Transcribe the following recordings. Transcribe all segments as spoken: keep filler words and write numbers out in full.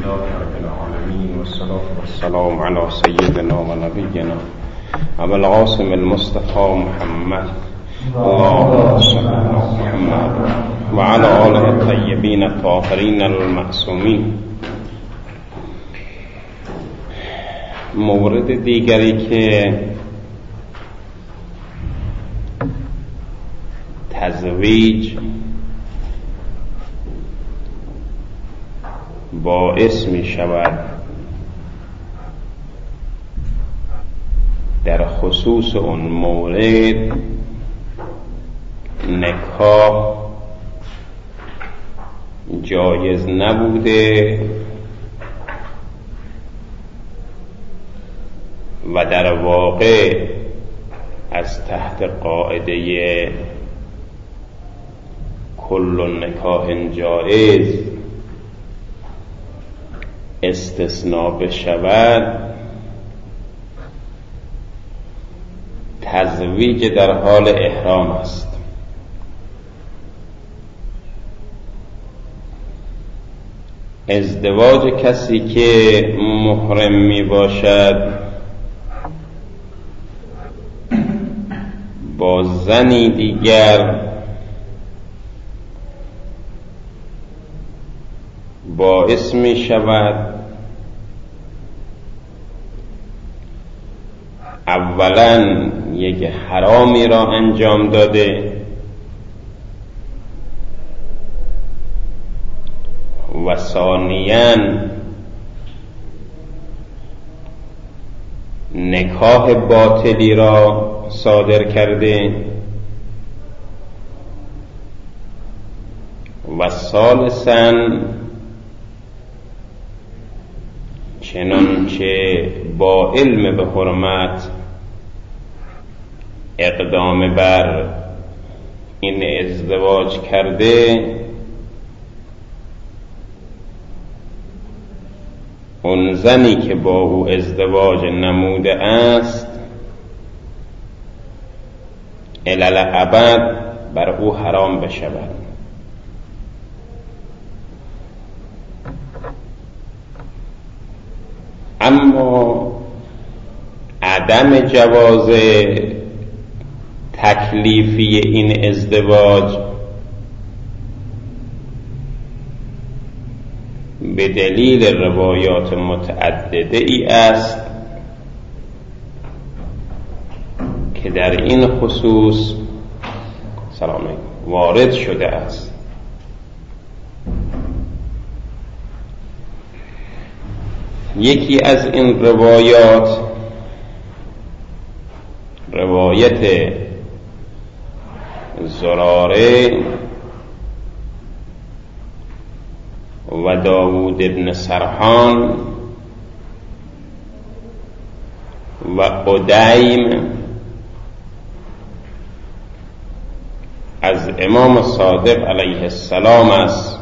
لله رب العالمين والصلاة والسلام على سيدنا ونبينا أبي القاسم المصطفى محمد اللهم صل على محمد وعلى آله الطيبين الطاهرين المعصومين. مورد دیگری که تزویج باعث می شود در خصوص اون مورد نکاح جایز نبوده و در واقع از تحت قاعده کل نکاح جایز استثناء بشود، تزویج در حال احرام است. ازدواج کسی که محرم می باشد با زنی دیگر باعث می شود اولا یک حرامی را انجام داده و ثانیاً نکاح باطلی را صادر کرده و ثالثاً چنانچه با علم به حرمت اقدام بر این ازدواج کرده، اون زنی که با او ازدواج نموده است الالابد بر او حرام بشود. اما عدم جواز تکلیفی این ازدواج به دلیل روایات متعدده ای است که در این خصوص سلام وارد شده است. یکی از این روایات روایت زراره و داوود ابن سرحان و قدیم از امام صادق علیه السلام است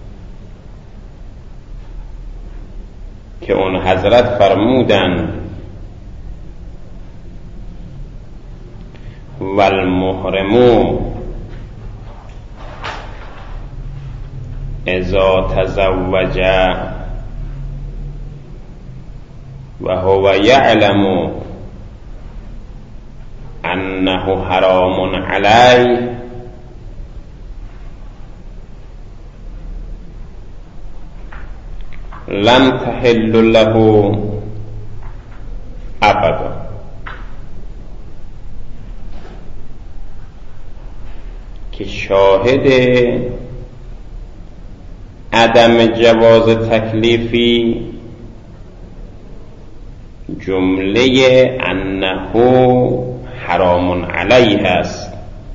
که اون حضرت فرمودند والمحرمو اذا تزوج و هو یعلم انه حرام علیه لم تحل له ابدا. که شاهد عدم جواز تکلیفی جمله انه حرام علیه است.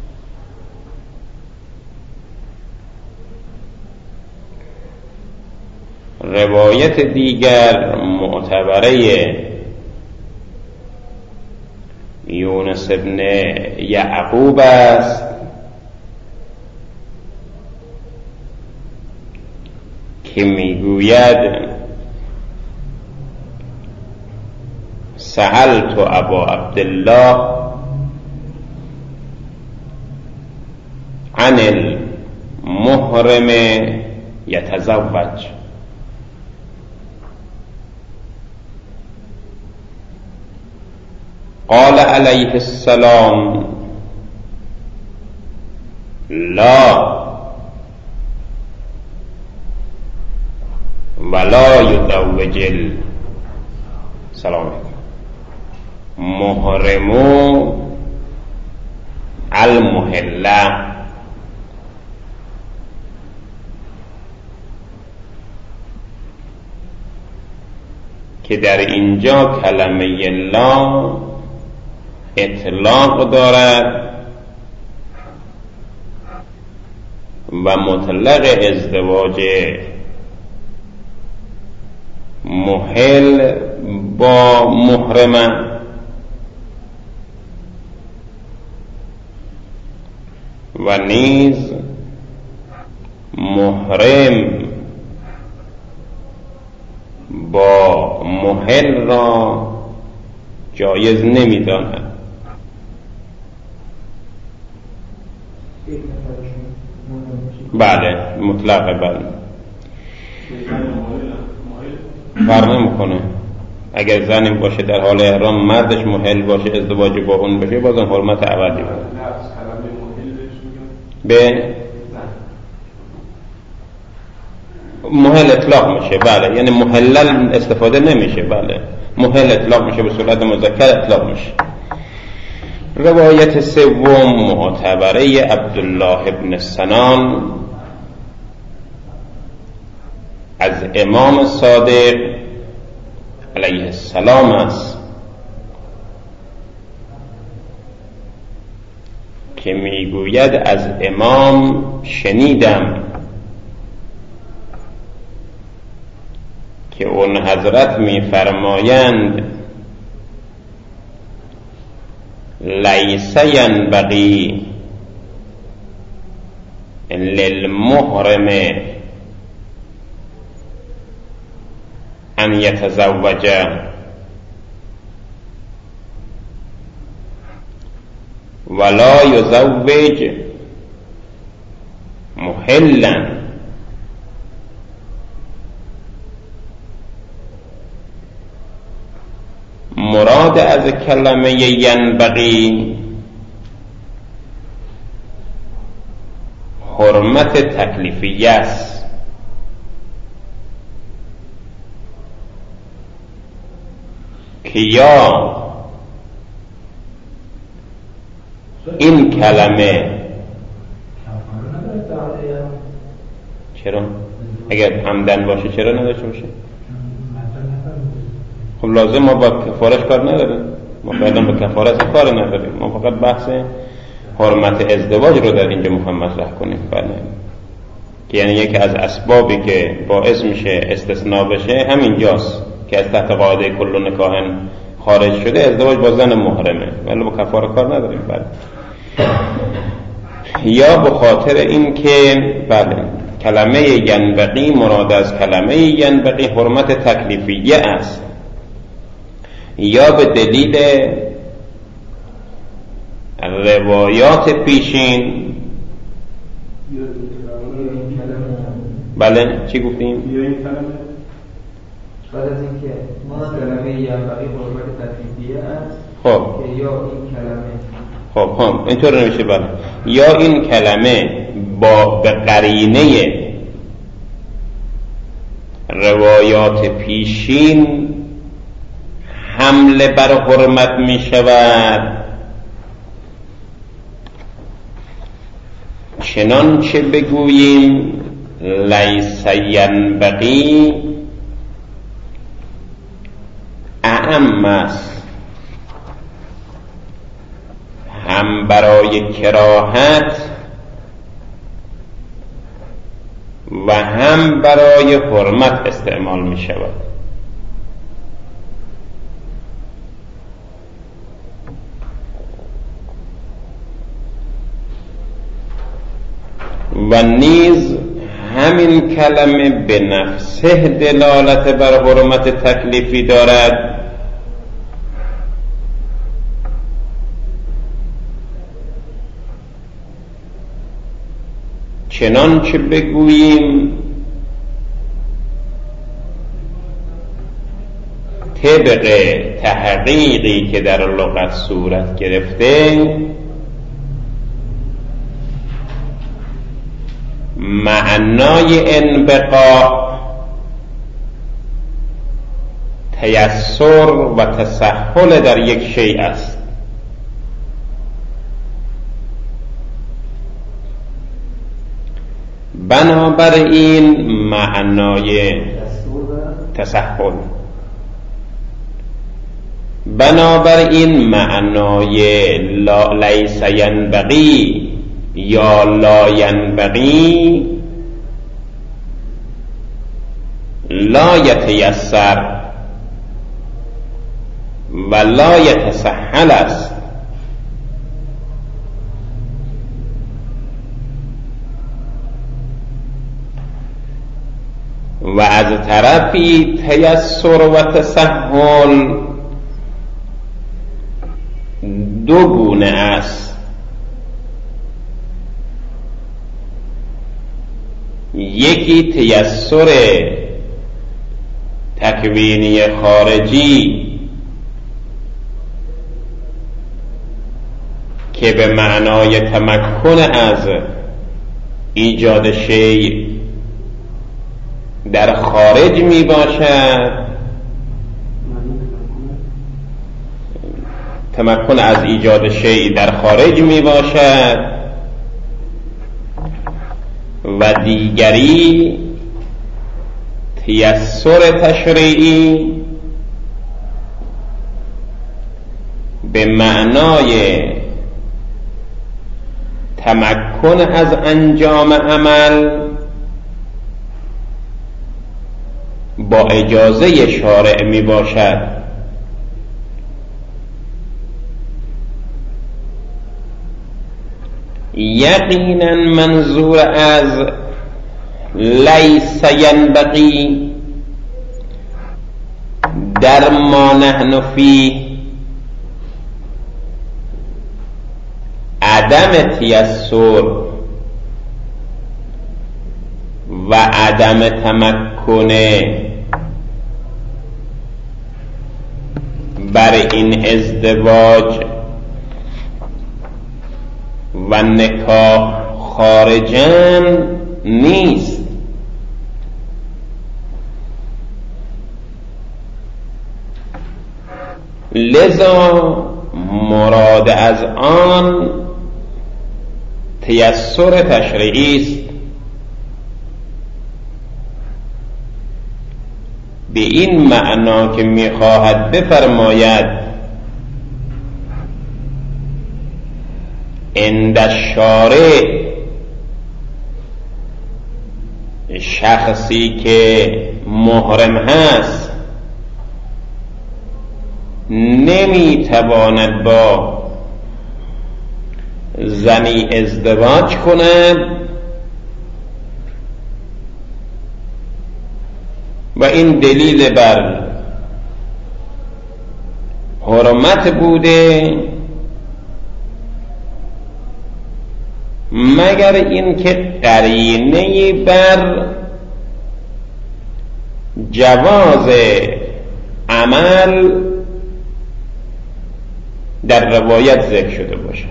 روایت دیگر معتبره یونس ابن یعقوب است که میگوید سألت ابا عبدالله عن المحرم یتزوج قال علیه السلام لا ولا یزوج سلام محرم المحله. که در اینجا کلمه لا اطلاق دارد و مطلق ازدواج محل با محرمه و نیز محرم با محل را جایز نمی‌داند. بله مطلقه. بله فرق نمی‌کنه اگر زنی باشه در حال احرام مردش محل باشه ازدواج با اون بشه بازم حرمت ابدی داره. به محل اطلاق میشه. بله یعنی محلل استفاده نمیشه. بله محل اطلاق میشه، به صورت مذکر اطلاق میشه. روایت سوم معتبره عبدالله ابن سنان از امام صادق علیه السلام است که میگوید از امام شنیدم که اون حضرت میفرمایند لیس ینبغی للمحرم ان یتزوج ولا یزوج محلا. مراد از کلمه ینبغی حرمت تکلیفیه است که یا این کلمه چرا اگر عمدن باشه چرا نداشته باشه؟ خب لازم ما با کفارش کار نداریم، ما فعلا به کفارش کار نداریم، ما فقط بحث حرمت ازدواج رو در اینجا میخوایم مطرح کنیم. بله که یعنی یکی از اسبابی که باعث میشه استثناء بشه همینجاست که از تحت قاعده کل نکاح خارج شده ازدواج با زن محرمه، ولی با کفاره کار نداریم. بله یا به خاطر این که بله کلمه ینبغی مراد از کلمه ینبغی حرمت تکلیفیه است، یا به دلیل روایات پیشین. بله چی گفتیم؟ بعد از اینکه ما کلمه ینبغی حرمت تکلیفیه است خب که یا این کلمه خب خب اینطور نمیشه. بله یا این کلمه با به قرینه روایات پیشین حمله بر حرمت می شود، چنانچه بگوییم لیس ینبغی اعم است، هم برای کراهت و هم برای حرمت استعمال می شود. و نیز همین کلمه به نفسه دلالت بر حرمت تکلیفی دارد، چنانچه بگوییم طبق تحقیقی که در لغت صورت گرفته معنای انبقاء تیسر و تسهل در یک شیء است. بنابراین معنای تسهل، بنابراین معنای لا لیس ینبغی یا لا ینبغی لا یتیسر و لا یتسهل است. و از طرفی تیسر و تسهل دو گونه است. یکی تیسر تکوینی خارجی که به معنای تمکن از ایجاد شیء در خارج می باشد، تمکن از ایجاد شیء در خارج می باشد، و دیگری تیسر تشریعی به معنای تمکن از انجام عمل با اجازه شارع می باشد. یقینا منظور از لیس ینبغی در ما نحن فیه عدم تیسر و عدم تمکن بر این ازدواج و نکاح خارجاً نیست. لذا مراد از آن تیسر تشریعی است، به این معنا که می‌خواهد بفرماید عند الشارع شخصی که محرم هست نمیتواند با زنی ازدواج کند و این دلیل بر حرمت بوده مگر این که قرینه‌ای بر جواز عمل در روایت ذکر شده باشد.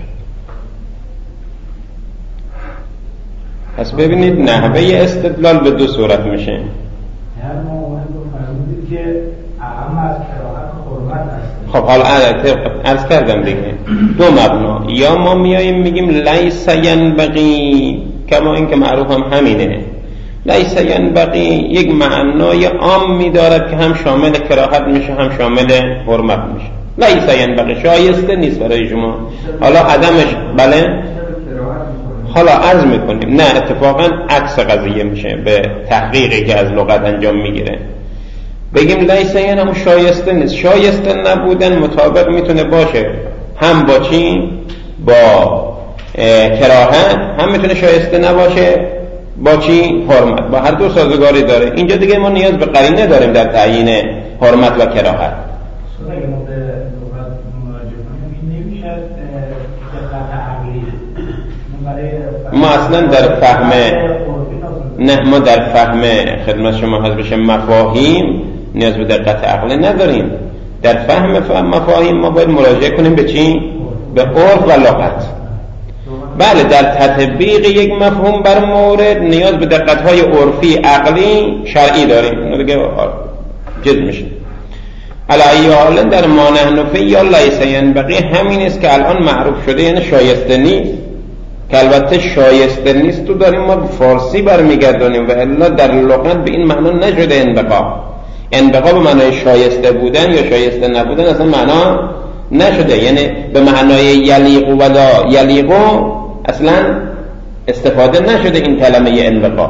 پس ببینید نحوه استدلال به دو صورت میشه. هر ما اون رو فرمودید که اهم از کراهت حرمت است. خب حالا عرض کردم دیگه دو مبنا، یا ما میاییم میگیم لیس ینبغی کما این که معروف هم همینه، لیس ینبغی یک معنای عام میدارد که هم شامل کراهت میشه هم شامل حرمت میشه. لیس ینبغی شایسته نیست برای شما، حالا عدمش بله حالا عرض میکنیم نه اتفاقا عکس قضیه میشه به تحقیقی که از لغت انجام میگیره. بگیم لیس یعنی هم شایسته نیست، شایسته نبودن مطابق میتونه باشه هم با چی؟ با کراهت، هم میتونه شایسته نباشه با چی؟ حرمت، با هر دو سازگاری داره. اینجا دیگه ما نیاز به قرینه داریم در تعیین حرمت و کراهت. ما اصلا در فهم نه ما در فهم خدمت شما حضرت بشه مفاهیم نیاز به دقت عقلی نداریم. در فهم فهم مفاهیم ما باید مراجعه کنیم به چی؟ به عرف و لغت. بله در تطبیق یک مفهوم بر مورد نیاز به دقت‌های عرفی، عقلی، شرعی داریم. اینو دیگه جد میشه. علی حال در ما نحن فی یا لیس ینبغی همین است که الان معروف شده، یعنی شایسته نیست، که البته شایسته نیست تو داریم ما فارسی برمیگردونیم و الا در لغت به این معنا نشده انبقا. انبقا به معنای شایسته بودن یا شایسته نبودن اصلا معنا نشده، یعنی به معنای یلیق و لا یلیق اصلا استفاده نشده این کلمه انبقا.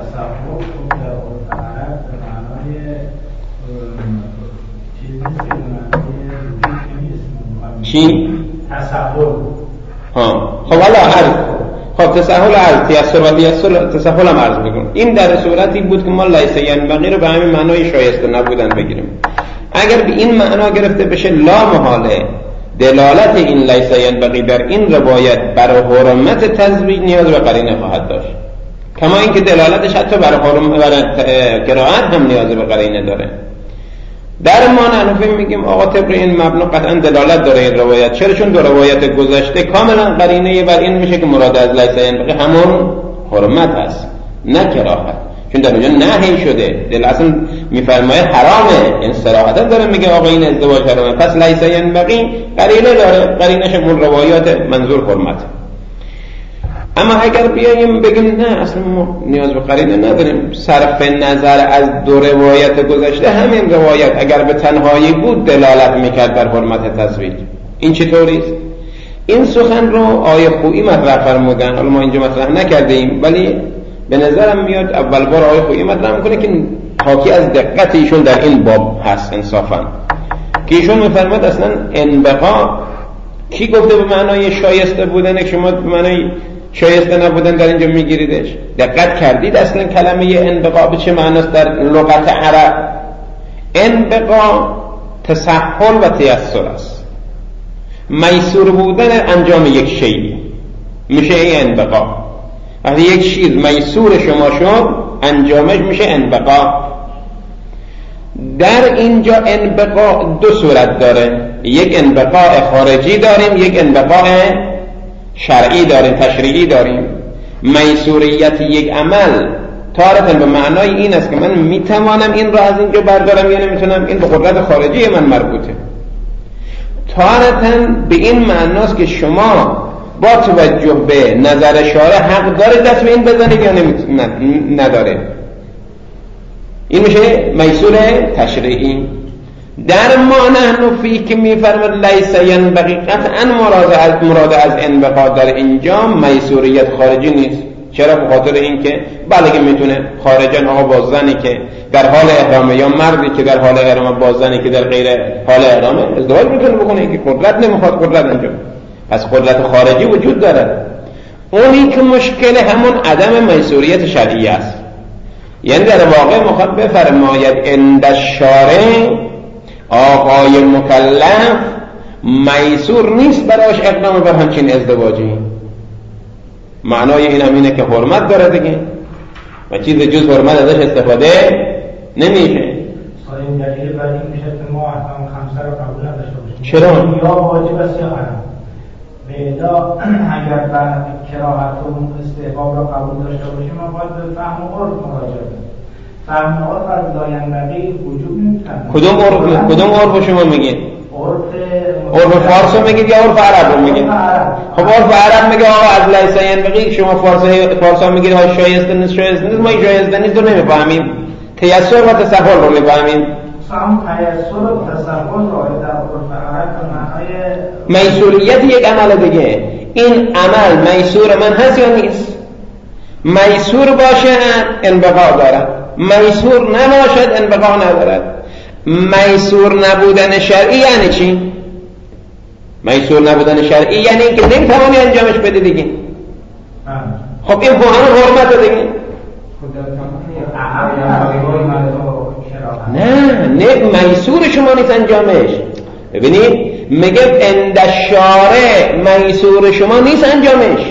چی؟ تسهل. ها خب حالا عرض خب تسهل عرض تیسر و تیسر تسهل هم عرض بکنم. این در صورتی بود که ما لیس ینبغی رو به همین معنای شایسته نبودن بگیریم. اگر به این معنا گرفته بشه لا محاله دلالت این لیس ینبغی در این روایت بر حرمت تزویج نیاز به قرینه خواهد داشت، کما اینکه دلالتش حتی بر حرمت قرائت هم نیاز به قرینه داره. در ما نحن میگیم آقا طبق این مبنا قطعا دلالت داره این روایت. چرا؟ چون دو روایت گذشته کاملا قرینه بر این میشه که مراد از لیس ینبغی همون حرمت هست نه کراهت، چون در اونجا نهی شده. دل اصلا میفرماید حرامه، این صراحتا داره میگه آقا این ازدواج حرامه، پس لیس ینبغی قرینه داره، قرینش اون روایات منظور حرمت. اما اگر بیاییم بگیم نه اصلا ما نیاز به قرینه نداریم، صرف نظر از دو روایت گذشته همین روایت اگر به تنهایی بود دلالت میکرد بر حرمت تزویج، این چطوریست؟ این سخن رو آیه خویی مطرح فرمودن، حالا ما اینجا مطرح نکردیم ولی به نظرم میاد اول بار آیه خویی مطرح میکنه که حاکی از دقت ایشون در این باب هست انصافا، که ایشون میفرماد اصلا انبقا کی گفته به معنای شایسته بودن که شما به معنای شایسته نبودن در اینجا میگیریدش؟ دقت کردید اصلا کلمه انبقا به چه معناست در لغت عرب؟ انبقا تسهل و تیسر است، میسور بودن انجام یک شیء میشه این انبقا. وقتی یک چیز میسور شما شد انجامش میشه انبقا. در اینجا انبقا دو صورت داره، یک انبقا خارجی داریم، یک انبقا شرعی داریم، تشریعی داریم. میسوریت یک عمل تارتاً به معنای این است که من میتوانم این را از اینجا بردارم یا نمیتونم، این به قدرت خارجی من مربوطه. تارتاً به این معناست که شما با توجه به نظر شارع حق داره دست به این بزنید یا نداره. این میشه میسور تشریعی. در ما نحن فی که میفرمد لیس ینبغی قطعا مراد از مراد از انبقا در اینجا میسوریت خارجی نیست. چرا؟ به خاطر اینکه بله که میتونه خارجن آقا با زنی که در حال احرامه یا مردی که در حال احرامه با زنی که در غیر حال احرامه ازدواج میتونه بکنه، که قدرت نمیخواد قدرت انجام، پس قدرت خارجی وجود داره. اونی که مشکل همون عدم میسوریت شرعی است. یعنی در واقع مخاطب بفرماید عند الشارع آقای مکلف میسور نیست براش اقدام بر همچین ازدواجی. معنای این هم اینه که حرمت داره دیگه و چیز جز حرمت ازش استفاده نمیشه. این دلیل بعد این میشه که ما احکام خمسه رو قبول نداشته باشیم. چرا؟ یا واجب است یا حرام. بلا اگر بعد کراهت و استحباب رو قبول داشته باشیم ما باید به فهم و عرف مراجعه کنیم. فهم و عرف از لا ینبغی وجود نمی‌کنه. کدوم عرف کدوم عرف شما میگید؟ عرف عرف فارس رو میگید یا عرف عرب رو میگید؟ خب عرف عرب میگه آقا از لیس ینبغی، شما فارسی فارسا میگید ها شایسته نیست شایسته نیست، ما شایسته نیست رو نمیفهمیم، تیسر و تسهل رو میفهمیم. سام تیسر و تسهل رو در عرف عرب به معنای میسوریت یک عمل دیگه. این عمل میسور من هست یا نیست؟ میسور باشه انبقا دارد، میسور نباشد انبقا ندارد. میسور نبودن شرعی یعنی چی؟ میسور نبودن شرعی یعنی اینکه نمیتوانی انجامش بده دیگه. خب این همون حرمت دیگه. نه نه میسور شما نیست انجامش. ببینید میگه عند الشارع میسور شما نیست انجامش.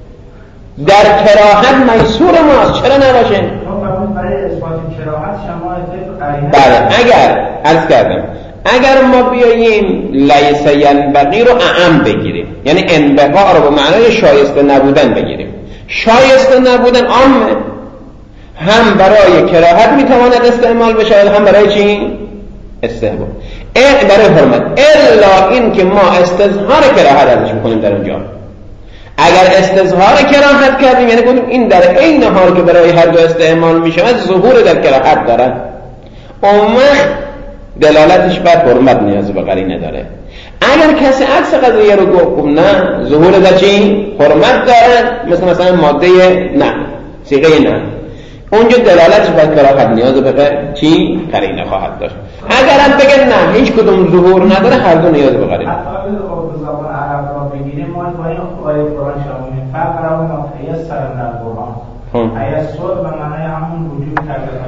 در کراهت میسور ماست، چرا نباشه؟ برای اثبات کراهت شما بله اگر عرض کردم اگر ما بیاییم لیس ینبغی رو اعم بگیریم، یعنی انبغاء رو به معنای شایسته نبودن بگیریم، شایسته نبودن عامه، هم برای کراهت میتواند استعمال بشه هم برای چی؟ استحباب، برای حرمت، الا این که ما استظهار کراهت ازش میکنیم در اونجا. اگر استظهار کراهت کردیم یعنی گفتیم این در عین حال که برای هر دو استعمال میشود ظهور در کراهت دارد، اون دلالتش بر حرمت نیاز به قرینه داره. اگر کسی عکس قضیه رو گفت نه ظهور در چی؟ حرمت داره، مثل مثلا ماده نه، صیغه نه، اونجا دلالتش بر کراهت نیاز به چی؟ قرینه خواهد داشت. اگر هم بگن نه هیچ کدوم ظهور نداره، هر دو نیاز به قرینه. حتی به زبان عرب را بگیریم ما با این آیه قرآن شامل فرق را ما تیسر در قرآن تیسر به معنای همون وجود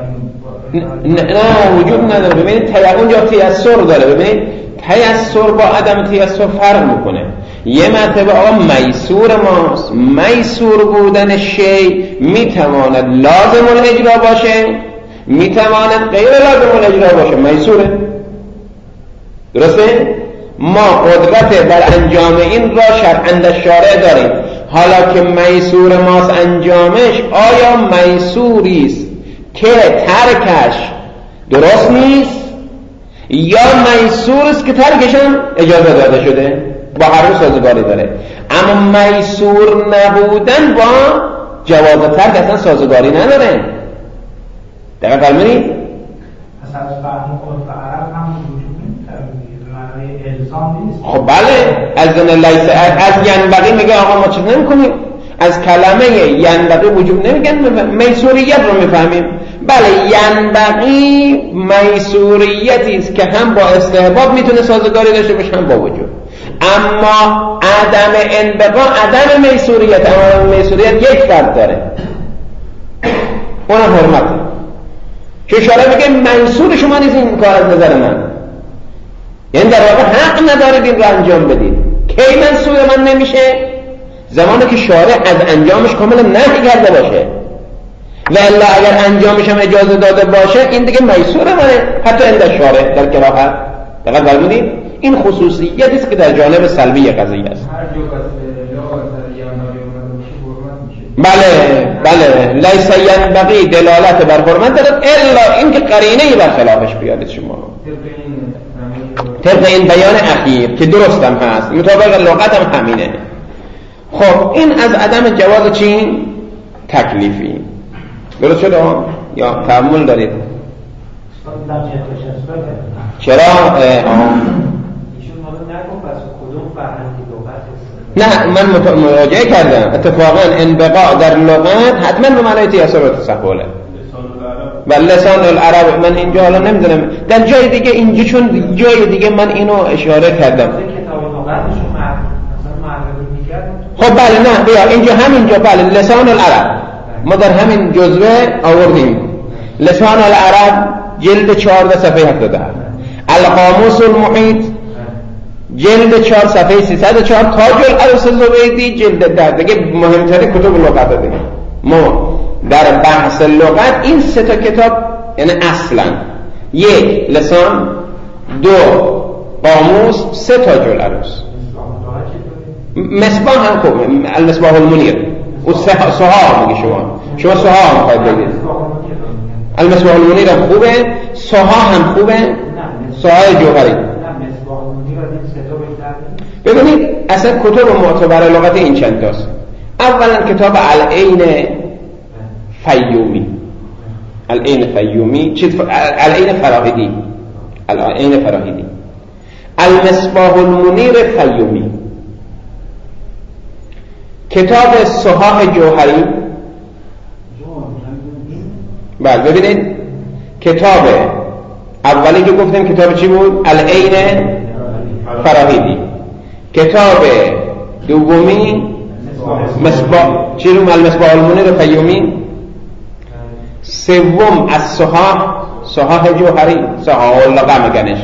کرده نه وجود نداره. ببینید اونجا تیسر داره، ببینید تیسر با عدم تیسر فرق میکنه. یه مرتبه آقا میسور ماست، میسور بودن شی میتواند لازم الاجرا باشه، میتواند غیر لازم الاجرا باشه، میسوره، درسته؟ ما قدرت بر انجام این را شرعاً شارع داریم. حالا که میسور ماست انجامش، آیا میسوریست که ترکش درست نیست یا میسورست که ترکش هم اجازه داده شده؟ با هر دو سازگاری داره. اما میسور نبودن با جواز ترک اصلا سازگاری نداره. دقیق فرمونید؟ اصلا فهم خود عرب هم وجود نمی‌کنه، الزام نیست. خب بله، از لیس از ینبغی میگه آقا ما چیز نمی‌کنیم، از کلمه ینبغی وجود نمیگن، میسوریت رو میفهمیم. بله ینبغی میسوریتی است که هم با استحباب میتونه سازگاری داشته باشه هم با وجود. اما عدم انبغا عدم میسوریت، اما میسوریت یک فرد داره، اون حرمته که اشاره میگه منصور شما نیست این کار از نظر من، یعنی در واقع حق ندارید این رو انجام بدید. کی منصور من نمیشه؟ زمانی که شارع از انجامش کاملا نهی کرده باشه، و الا اگر انجامش هم اجازه داده باشه این دیگه میسور منه، حتی عند شارع در کراهت. دقیق فرمودید؟ این خصوصیتی است که در جانب سلبی قضیه است. بله بله لیس ینبغی دلالت بر حرمت دارد الا اینکه قرینه‌ای بر خلافش بیاد شما. طبق این بیان اخیر که درست هم هست، مطابق لغت هم همینه. خب این از عدم جواز چی؟ تکلیفی. درست شده ها؟ یا تعامل دارید؟ چرا؟ نه من مراجعه کردم اتفاقا انبغاء در لغت حتما به معنای تیسر و تسهله و لسان العرب. من اینجا حالا نمیدونم در جای دیگه اینجا، چون جای دیگه من اینو اشاره کردم. خب بله نه بیا اینجا همینجا بله لسان العرب ما در همین جزوه آوردیم. لسان العرب جلد چهارده صفحه هفتاد و هفت، القاموس المحیط جلد چهار صفحه سیصد و چهار، تاج العروس زبیدی جلد ده. دیگه مهمترین کتب لغت دیگه ما در بحث لغت این سه تا کتاب، یعنی اصلا یک لسان، دو قاموس، سه تاج العروس. مصباح هم خوب، المصباح المنیر و سها میگه شما شما سها هم خواهید بگید. المصباح المنیر هم خوبه، سها هم خوبه، سهای جوهری. ببینید اصلا کتب معتبر لغت این چند تاست. اولا کتاب العین فیومی، العین فیومی چیز العین فراهیدی، العین فراهیدی، المصباح المنیر فیومی، کتاب صحاح جوهری. بله ببینید کتاب اولی که گفتیم کتاب چی بود؟ العین فراهیدی. کتاب دومی مصباح چی رو؟ المصباح المنیر فیومی. سوم از صحاح، صحاح جوهری، صحاح اللغه مگنش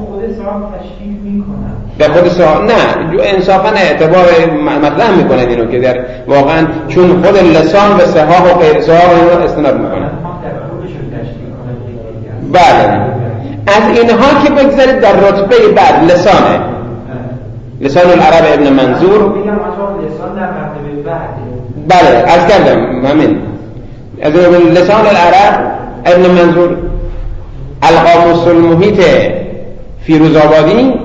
در خود صحاح. نه انصافا اعتبار مطلع میکنه اینو که در واقعا چون خود لسان و صحاح و غیر صحاح اینو استناد میکنه. بله. از اینها که بگذارید در رتبه بعد لسانه، لسان العرب ابن منظور. لسان در مرتبه بعد. بله از کردم همین از لسان العرب ابن منظور. القاموس المحیط فیروزآبادی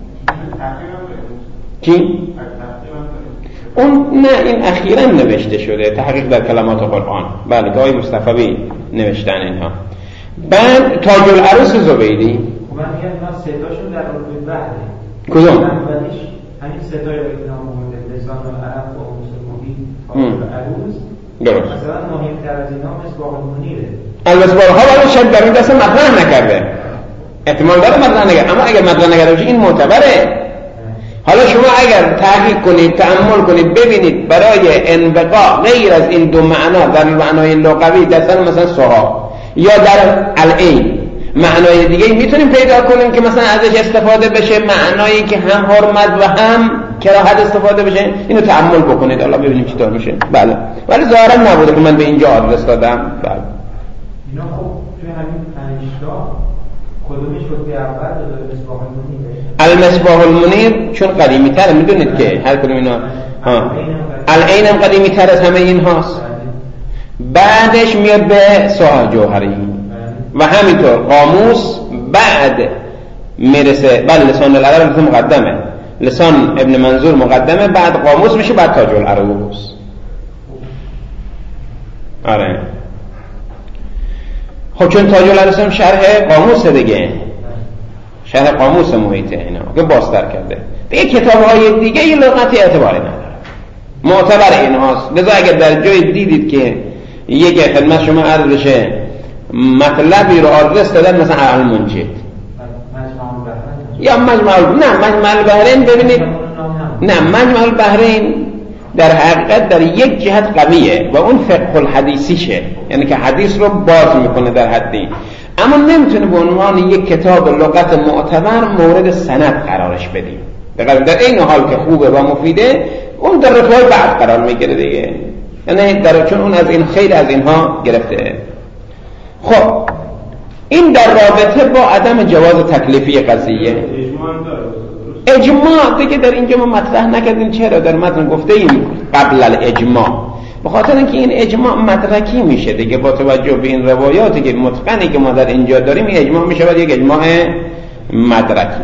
کی؟ اون نه این اخیراً نوشته شده، تحقیق در کلمات قرآن. بله گاهی مصطفی نوشتن اینها. بعد تاج العروس زبیدی. من میگم ما سه تاشون در رتبه بعده. کدوم؟ اولیش همین سه تای نام اومده، لسان العرب و قاموس المحیط، تاج العروس. درست. مثلا مهمتر از اینا مصباح المنیره. المصباح ها ولی شاید در این دسته مطرح نکرده، احتمال داره مطرح نکرده، اما اگر مطرح نکرده باشه این معتبره. حالا شما اگر تحقیق کنید، تأمل کنید، ببینید برای انبقاء غیر از این دو معنا در معنای لغوی در مثلا سها یا در العین معنای دیگه میتونیم پیدا کنیم که مثلا ازش استفاده بشه، معنایی که هم حرمت و هم کراهت استفاده بشه. اینو تأمل بکنید حالا ببینیم چطور میشه. بله ولی ظاهرا نبوده که من به اینجا آدرس دادم. بله اینا خب توی همین پنج تا کدومش رو به اول به مصباح المنیر؟ المصباح المنیر چون قدیمی تره، میدونید که هر کدوم اینا ها العین هم قدیمی تر از همه این هاست. بعدش میاد به سوها جوهری و همینطور قاموس بعد میرسه. بله لسان العرب مثل مقدمه، لسان ابن منظور مقدمه، بعد قاموس میشه، بعد تاج العروس. آره خب چون تاج العروس هم شرح قاموس دیگه، شرح قاموس محیط اینا که بازتر کرده دیگه. کتاب های دیگه یه لغتی اعتباری نداره، معتبر این هاست. لذا اگر در جای دیدید که یک خدمت شما عرض بشه مطلبی رو آدرس دادن مثلا المنجد یا مجمع نه مجمع البحرین، ببینید نه مجمع البحرین در حقیقت در یک جهت قویه و اون فقه الحدیثیشه، یعنی که حدیث رو باز میکنه در حدی، اما نمیتونه به عنوان یک کتاب لغت معتبر مورد سند قرارش بدیم. در این حال که خوبه و مفیده اون در رتبه بعد قرار میگیره دیگه، یعنی در چون اون از این خیلی از اینها گرفته. خب این در رابطه با عدم جواز تکلیفی قضیه اجماع دیگه در اینجا ما مطرح نکردیم. چرا؟ در متن گفته ایم قبل الاجماع، به خاطر اینکه این اجماع مدرکی میشه دیگه با توجه به این روایاتی که متقنی که ما در اینجا داریم. این اجماع میشه باید یک اجماع مدرکی.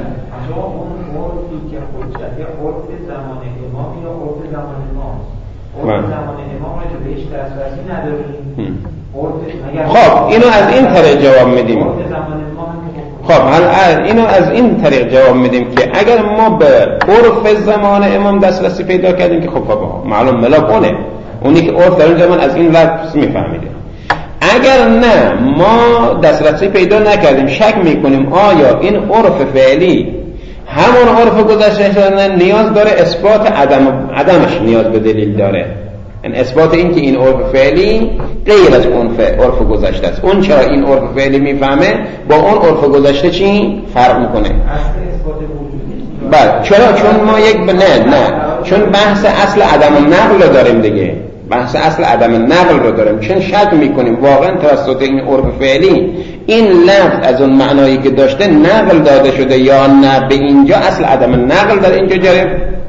خب اینو از این طریق جواب میدیم. خب حالا اینو از این طریق جواب میدیم که اگر ما به عرف زمان امام دسترسی پیدا کردیم که خب خب معلوم ملاک اونه، اونی که عرف در اون زمان از این لفظ میفهمیده. اگر نه ما دسترسی پیدا نکردیم، شک میکنیم آیا این عرف فعلی همون عرف گذشته شدن نیاز داره اثبات عدم عدمش نیاز به دلیل داره، این اثبات این که این عرف فعلی غیر از اون عرف گذشته است. اون چرا این عرف فعلی میفهمه با اون عرف گذشته چی فرق میکنه؟ اصل اثبات وجودی. بله چرا؟ چون ما یک ب... نه نه چون بحث اصل عدم نقل رو داریم دیگه، بحث اصل عدم نقل رو داریم، چون شک میکنیم واقعا توسط این عرف فعلی این لفظ از اون معنایی که داشته نقل داده شده یا نه. به اینجا اصل عدم نقل در اینجا جاره.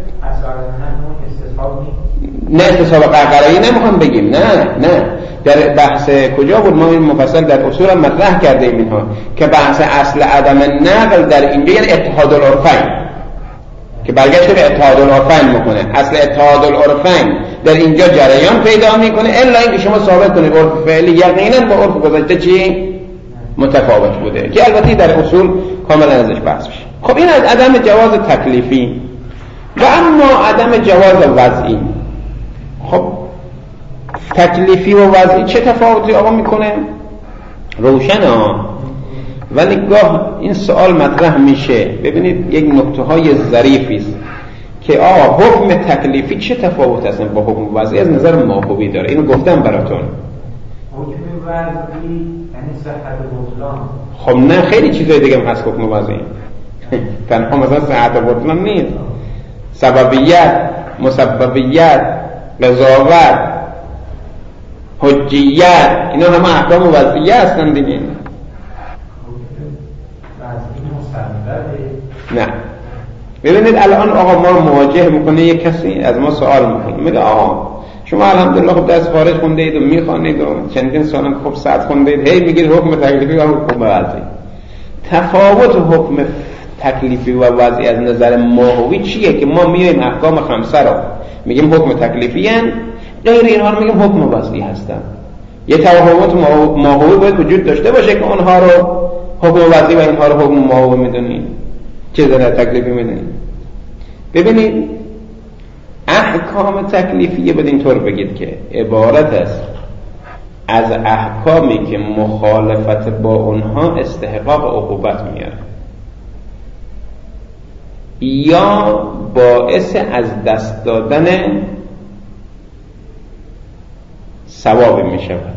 نه استصحاب قهقرایی نمیخوام بگیم، نه نه در بحث کجا بود ما این مفصل در اصول هم مطرح کرده ایم اینها که بحث اصل عدم نقل در اینجا یعنی اتحاد العرفین که برگشت به اتحاد العرفین میکنه. اصل اتحاد العرفین در اینجا جریان پیدا میکنه الا اینکه شما ثابت کنید عرف فعلی یقینا با عرف گذشته چی متفاوت بوده که البته در اصول کاملا ازش بحث میشه. خب این از عدم جواز تکلیفی و اما عدم جواز وضعی. خب تکلیفی و وضعی چه تفاوتی آقا میکنه؟ روشنه ها، ولی گاه این سوال مطرح میشه. ببینید یک نکته های ظریفی است که آقا حکم تکلیفی چه تفاوت هستن با حکم وضعی از نظر ماهوی داره. اینو گفتم براتون. حکم وضعی یعنی صحت بطلان. خب نه خیلی چیزای دیگه هم هست حکم وضعی. تنها مثلا صحت بطلان نیست، سببیت، مسببیت، قضاوت، حجیت، اینا همه احکام وضعیه هستن دیگه. نه ببینید الان آقا ما مواجه میکنه یک کسی از ما سوال میکنه میگه آقا شما الحمدلله خب درس خارج خونده اید و میخوانید و چندین سال خب صد خونده اید هی میگید حکم تکلیفی و حکم وضعی. تفاوت حکم تکلیفی و وضعی از نظر ماهوی چیه که ما میایم احکام خمسه رو میگیم حکم تکلیفی هستند، غیر اینها رو میگیم حکم وضعی هستند. یه تفاوت ماهوی باید وجود داشته باشه که اونها رو حکم وضعی و اینها رو حکم ماهوی میدونید، چه ذره تکلیفی میدونید. ببینید احکام تکلیفیه باید اینطور بگید که عبارت است از احکامی که مخالفت با اونها استحقاق عقوبت میاره یا باعث از دست دادن ثواب می شود.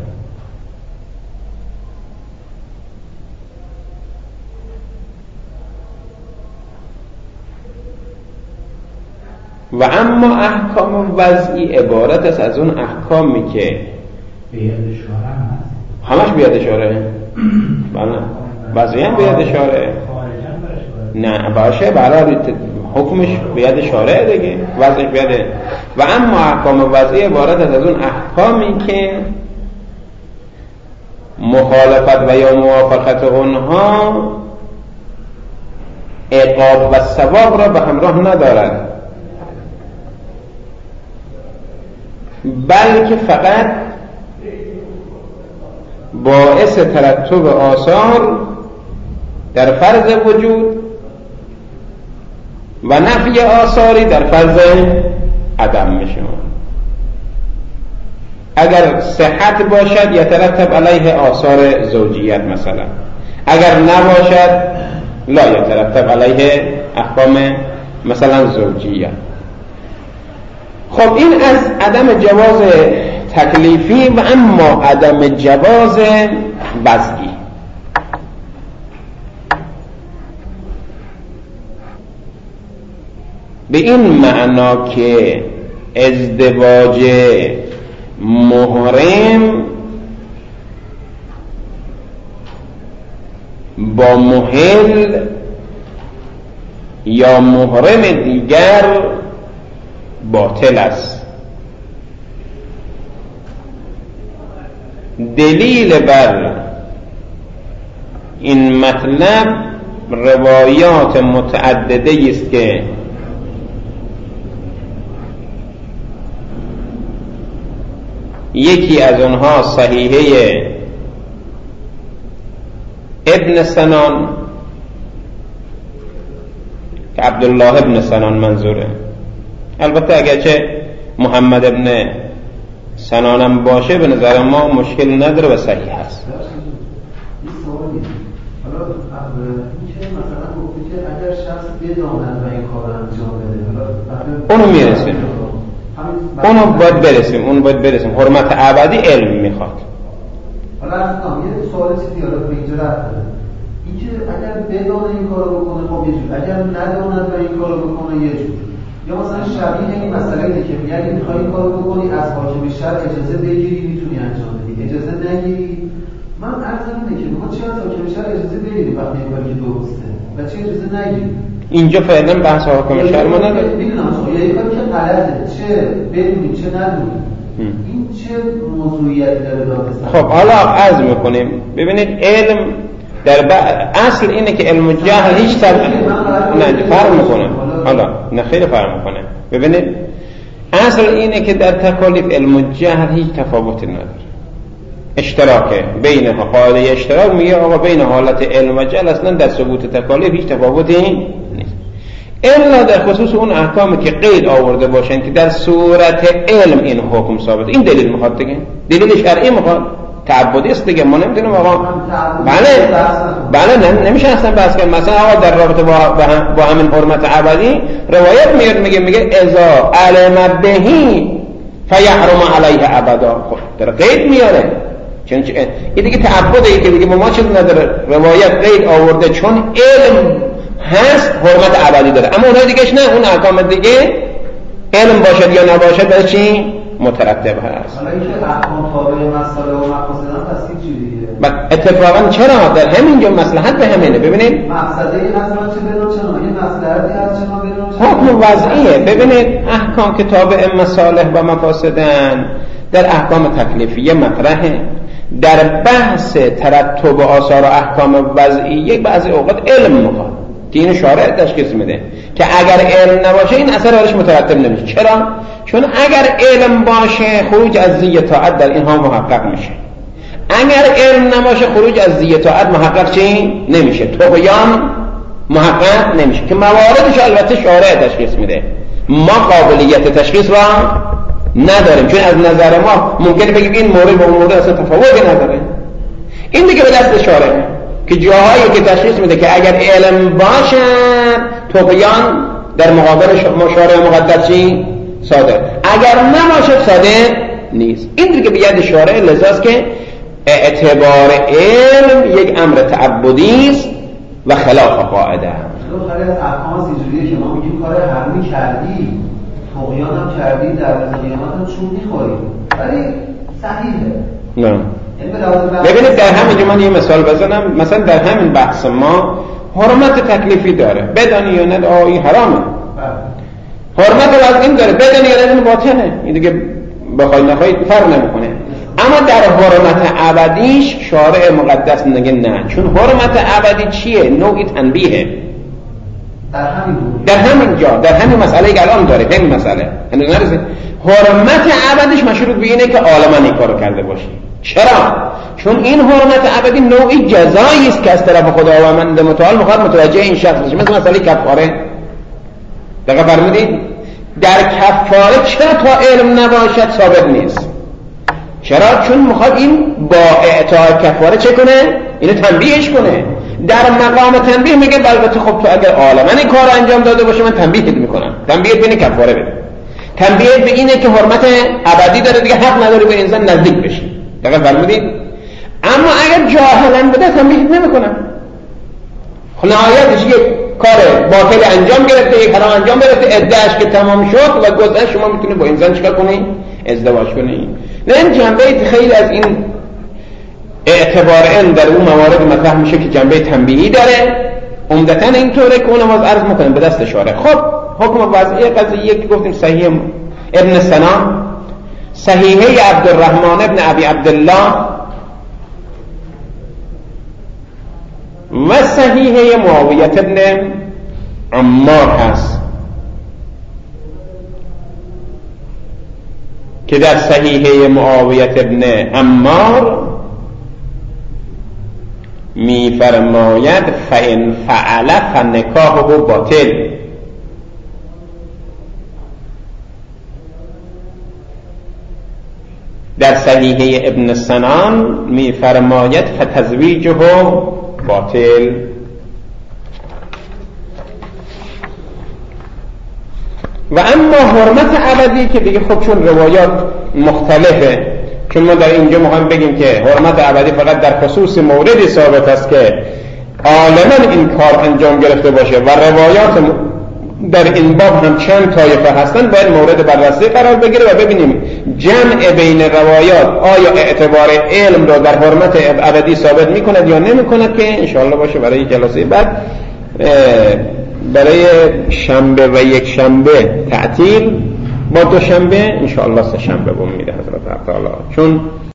و اما احکام وضعی عبارت است از اون احکامی که بیاد شارع هست، همش بیاد شارع بله وضعی هم بیاد شارع نه باشه برای حکمش بیاد شارع دیگه وضعش بیاد. و اما احکام وضعی عبارت است از اون احکامی که مخالفت و یا موافقت اونها عقاب و ثواب را به همراه ندارد، بلکه فقط باعث ترتب آثار در فرض وجود و نفی آثاری در فرض عدم میشه. اگر صحت باشد یترتب علیه آثار زوجیت مثلا، اگر نباشد لا یترتب علیه احکام مثلا زوجیت. خب این از عدم جواز تکلیفی و اما عدم جواز وضعی. به این معنا که ازدواج محرم با محل یا محرم دیگر باطل است. دلیل بر این مطلب روایات متعدده است که یکی از اونها صحیحه ابن سنان که عبدالله ابن سنان منظوره، البته اگرچه محمد ابن سنانم باشه به نظر ما مشکل نداره و صحیح هست. حالا این که مثلا گفتی که اگر شخص بداند و این کار انجام بده اونو میرسیم اونو باید برسیم اونو باید برسیم حرمت ابدی علم میخواد. حالا اصلا یه سوال چیزی حالا به اینجا رفت داره این که اگر بدانه این کارو بکنه خب یه جور، اگر نداند و این کارو بکنه یه جور. یا مثلا شبیه این مسئله اینه که میگه میخوای این کارو بکنی از حاکم شهر اجازه بگیری میتونی انجام بدی، اجازه نگیری. من عرضم اینه که ما چه از حاکم شهر اجازه بگیریم وقتی این کاری که درسته و چه اجازه نگیریم. اینجا فعلا بحث حاکم شهر ما نداره. میدونم یا این کاری که غلطه چه بدونیم چه ندونیم این چه موضوعیتی داره داستان. خب حالا عرض میکنیم ببینید علم در ب... اصل اینه که علم و جهل هیچ تب... نه فرق میکنه. حالا نه خیلی فرق میکنه. ببینید اصل اینه که در تکالیف علم و جهل هیچ تفاوتی نداره، اشتراکه بین قاعده اشتراک میگه آقا بین حالت علم و جهل اصلا در ثبوت تکالیف هیچ تفاوتی نیست، الا در خصوص اون احکامی که قید آورده باشن که در صورت علم این حکم ثابت. این دلیل میخواد دیگه، دلیل شرعی میخواد، تعبدی است دیگه. ما نمیدونیم آقا بله بله نمیشه اصلا بحث کنیم. مثلا آقا در رابطه با, با همین حرمت ابدی روایت میاد میگه میگه اذا علم بهی فیحرم علیه ابدا. خب در قید میاره چون چه این دیگه تعبدی که دیگه با ما چیز نداره، روایت قید آورده چون علم هست حرمت ابدی داره، اما اونها دیگهش نه، اون احکام دیگه علم باشد یا نباشد به چی مترتب هست. حالا اینکه احکام تابع مسائل و مقاصد هم پس چی دیگه و اتفاقا چرا در همینجا مصلحت به همینه. ببینید مقصده این اصلا چه بدون چرا این مصلحتی هست چرا بدون حکم وضعیه. ببینید احکام که تابع مصالح و مفاسدن در احکام تکلیفیه مطرحه. در بحث ترتب آثار و احکام وضعیه بعضی اوقات علم میخواد که این شارع تشخیص میده که اگر علم نباشه این اثر ازش مترتب نمیشه. چرا؟ چون اگر علم باشه خروج از ذی طاعت در اینها محقق میشه، اگر علم نباشه خروج از ذی طاعت محقق چی؟ نمیشه، طغیان محقق نمیشه که مواردش البته شارع تشخیص میده، ما قابلیت تشخیص را نداریم چون از نظر ما ممکنه بگیم این مورد با اون مورد اصلا تفاوتی نداره. این دیگه به دست شارع که جاهایی که تشخیص میده که اگر علم باشد طغیان در مقابل شارع مقدس چی؟ صادر، اگر نباشد صادر نیست. این دیگه به ید شارع. لذاست که اعتبار علم یک امر تعبدی است و خلاف قاعده. خیلی از احکام اینجوریه که ما میگیم کار حرمی کردی، طغیان هم کردی، در قیامت هم چون میخوری، ولی صحیحه. نه ببینید در همین من یه مثال بزنم. مثلا در همین بحث ما حرمت تکلیفی داره، بدانی یا نه آیی حرامه. حرمت وضعی داره، بدانی یا نه باطنه. این دیگه بخوای نخوای فرق نمیکنه. اما در حرمت ابدیش شارع مقدس نگه نه، چون حرمت ابدی چیه؟ نوعی تنبیهه. در همین در همین جا در همین مسئله که الان داره، همین مسئله هنوز نرسید. حرمت ابدیش مشروط به اینه که عالما این کارو کرده باشی. چرا؟ چون این حرمت ابدی نوعی جزایی است که از طرف خداوند متعال میخواد متوجه این شخص بشه. مثل مسئله کفاره. دقیقاً فرمودید؟ در کفاره چرا تا علم نباشد ثابت نیست؟ چرا؟ چون میخواد این با اعطای کفاره چه کنه؟ اینو تنبیهش کنه. در مقام تنبیه میگه البته خب تو اگر عالما این کار انجام داده باشه من تنبیهت میکنم. تنبیهت بینه کفاره بده. تنبیهت به اینه که حرمت ابدی داره، دیگه حق نداره به انسان نزدیک بشی. دقیقاً فرمودید؟ اما اگر جاهلا بده تنبیهت نمیکنم. نهایتش یک کار باطل انجام گرفته، یک حرام انجام گرفته، ادعاش که تمام شد و گذشت، شما میتونید با انسان چیکار کنید؟ ازدواج کنید. نه این جنبه خیلی از این اعتبار علم در اون موارد مطرح میشه که جنبه تنبیهی داره. عمدتاً اینطوره که اون نماز عرض میکنیم به دست شارع. خب حکم وضعی قضیه که گفتیم صحیح ابن سنا، صحیحه عبدالرحمن ابن ابی عبدالله و صحیحه معاویه ابن عمار هست که در صحیحه معاویه ابن عمار می فرماید فإن فعل فنکاحه باطل. در صحیحه ابن سنان می فرماید فتزویجه باطل. و اما حرمت ابدی که دیگه خب چون روایات مختلفه، چون ما در اینجا میخوایم بگیم که حرمت ابدی فقط در خصوص موردی ثابت است که عالما این کار انجام گرفته باشه و روایات در این باب هم چند طایفه هستن، باید مورد بررسی قرار بگیره و ببینیم جمع بین روایات آیا اعتبار علم رو در حرمت ابدی ثابت میکند یا نمیکند، که انشاءالله باشه برای جلسه بعد. برای شنبه و یک شنبه تعطیل با دو شنبه انشاءالله سه شنبه بوم میده حضرت تعالی، چون